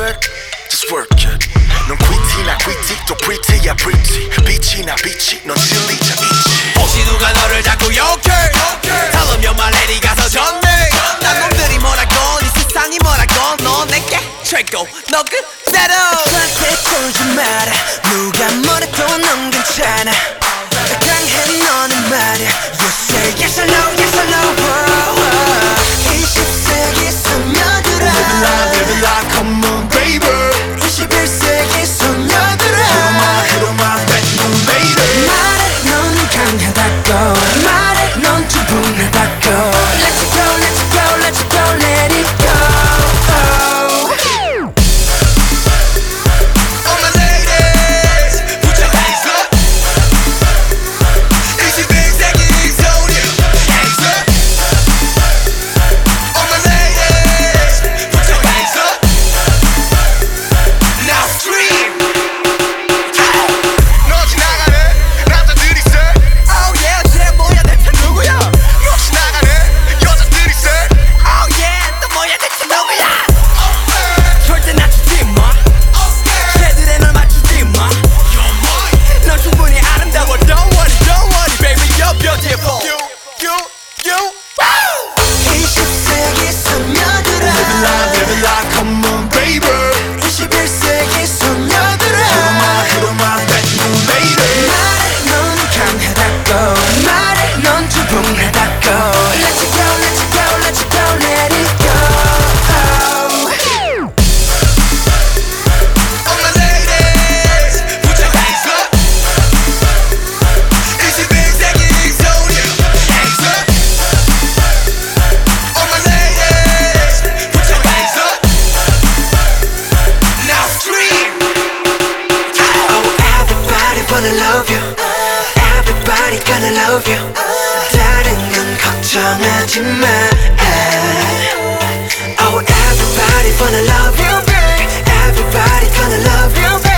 it, just work it. 넌 quity나 quity 또 pretty야 pretty. 빛이나 빛이 넌 진리자 있지. 혹시 누가 너를 자꾸 욕해 Tell them you're my lady 가서 전해 난 놈들이 뭐라건 이 세상이 뭐라건 너 내게 최고 너 그대로 나한테 쫄지 마라 누가 뭐래도 넌 괜찮아 강해 너는 말야 You say yes or no yes or no 20세기 소녀들아 Live it like come on baby. 21세기 소녀들아 Hit 'em up, that new lady. 말해 넌 강하다고 말해 넌 충분하다고 Let it go let it go let it go let it go All my ladies put your hands up 21세기 소녀 hands up All my ladies put your hands up Now scream 너 지나가네 남자들이 say. Oh yeah 쟤 뭐야 대체 누구야 너 지나가네 여자들이 say. Oh yeah 또 뭐야 대체 누구야 절대 낮추지 마 쟤들에 널 맞추지 마 넌 충분히 아름다워 Don't worry baby you're beautiful You 20세기 소녀들아 Live it like come on baby. 21세기 소녀들아 Hit 'em up, that new lady. 말해 넌 강하다고 말해 넌 충분하다고 Let it go let it go let it go let it go All my ladies put your hands up 21세기 소녀 hands up All my ladies put your hands up Now scream Oh everybody wanna love you Everybody gonna love you 다른 건 걱정하지 마 Oh everybody wanna love you babe Everybody gonna love you babe